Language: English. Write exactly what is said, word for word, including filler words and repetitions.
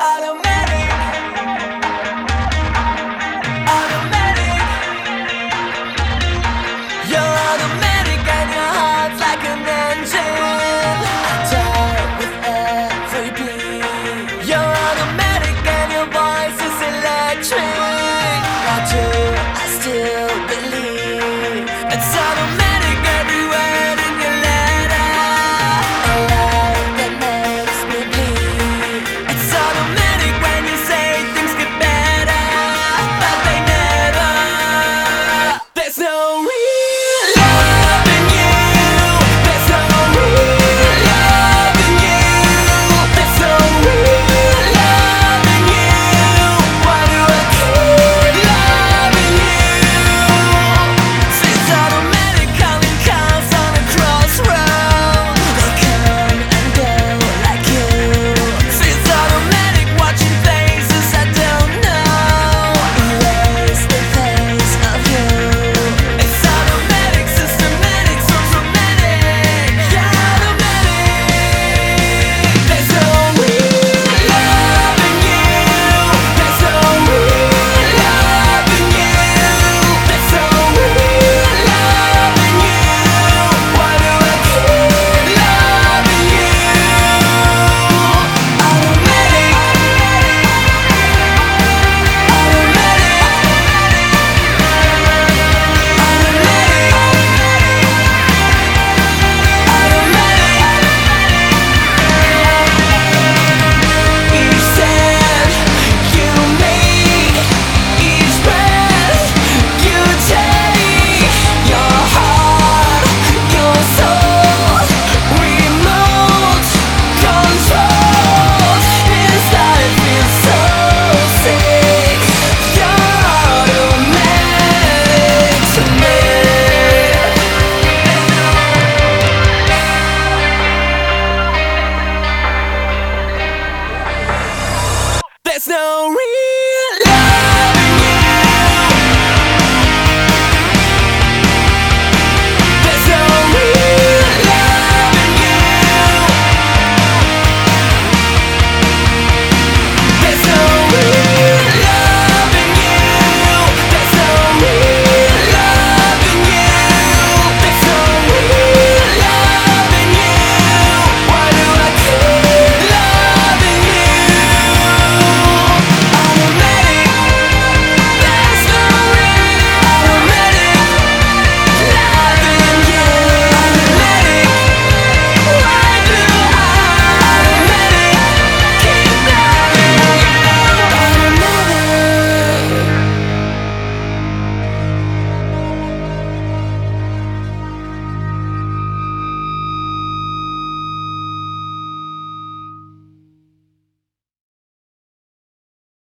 Automatic, automatic. You're automatic and your heart's like an engine. Tight with every beat. You're automatic and your voice is electric. Why do I still believe it's automatic every word in your letter? A light that makes me bleed. It's automatic when you say things get better, but they never. There's no real love in you. There's no real love in you. There's no real love in you. Why do I keep loving you? It's automatic calling cars on a crossroad. They come and go like you. It's automatic watching faces I don't know. Erase the face of you. It's automatic, systematic, so dramatic. Yeah, automatic. There's no real love in you. There's no real love in you. There's no real love in you. Why do I keep loving you? Automatic, each step you make, each breath you take, your heart, your soul, remote control. This life is so sick. You're automatic to me. There's no reason.